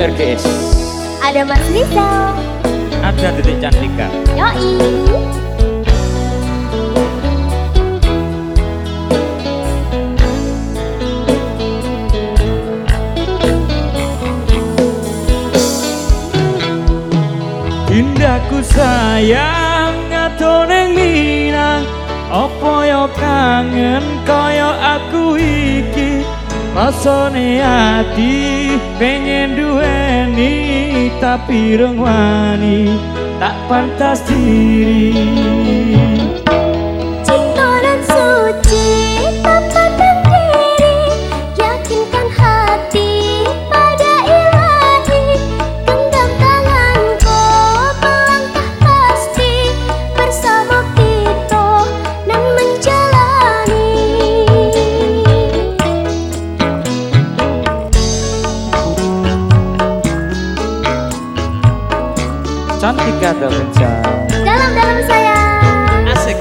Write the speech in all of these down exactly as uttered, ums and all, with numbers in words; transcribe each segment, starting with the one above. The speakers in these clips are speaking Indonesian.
R G S. Ada Mas Rizal. Ada Titik Cantika. Yoi. Indahku sayang ngatoneng minang, opo yo kangen koyo aku iki. Rasane ati pengen duweni tapi rong wani, tak pantas diri. Cinta dan suci tak pandang diri, yakinkan hati pada ilahi. Genggam tanganku melangkah pasti, bersama kita dan menjalani. Cantika Davinca. Dalam-dalam sayang. Asik.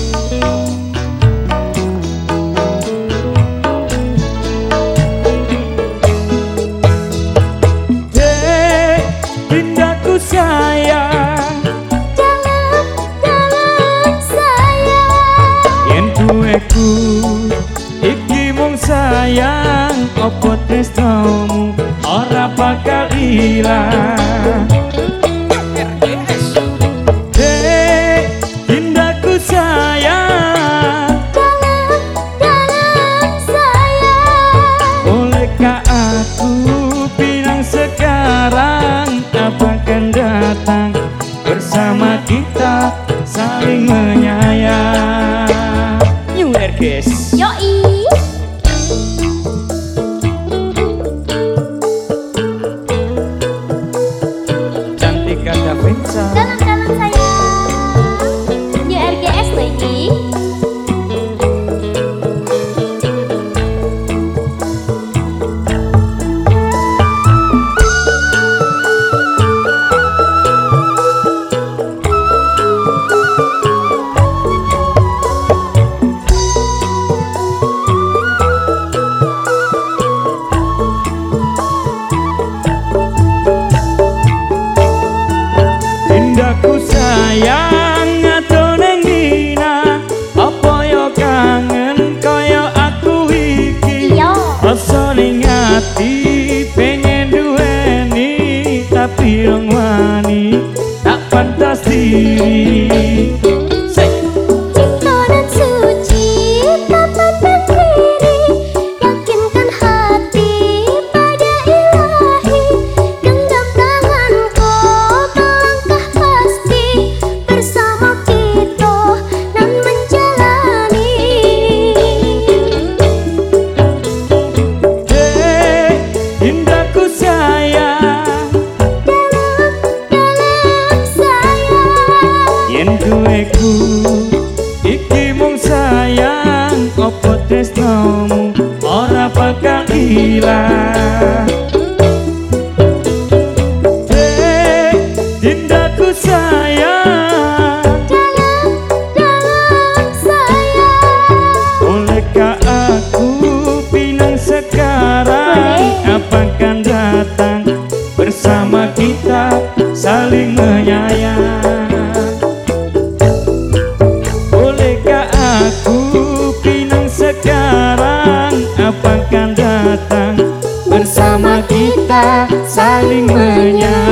Dek, indahku sayang, Dalam-dalam sayang. yen duweku iki mung sayang, opo tresnomu ora bakal ilang. Dek, indahku sayang, Dalam-dalam sayang. bolehkah aku bilang sekarang apa akan datang bersama kita saling menyayang. New R G S. Yoi. Cantika Davinca. Dalam-dalam sayang. New R G S lagi. Indahku sayang ngatoneng dina, apa yo kangen koyo aku iki. Iya. Rasane ngati pengen duweni tapi rong wani, tak pantas diri. Cinta dan suci tak pandang diri, yakinkan hati pada ilahi. Genggam tanganku melangkah pasti, bersama kita dan menjalani. Dek, indahku sayang, Dalam-dalam sayang. yen duweku iki mung sayang, opo tresnomu ora bakal ilang. Dek, indahku sayang, Dalam-dalam sayang. bolehkah aku pinang sekarang? Boleh. Apa akan datang bersama kita saling menyayang? Bolehkah aku pinang sekarang? Apa akan datang bersama kita saling menyayang?